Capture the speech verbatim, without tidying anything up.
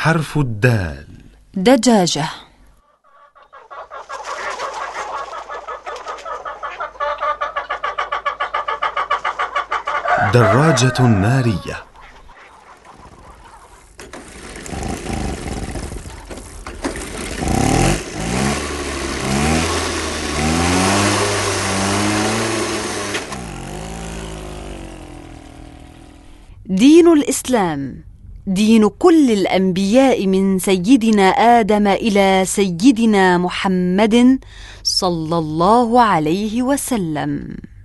حرف الدال. دجاجة. دراجة نارية. دين الإسلام دين كل الأنبياء من سيدنا آدم إلى سيدنا محمد صلى الله عليه وسلم.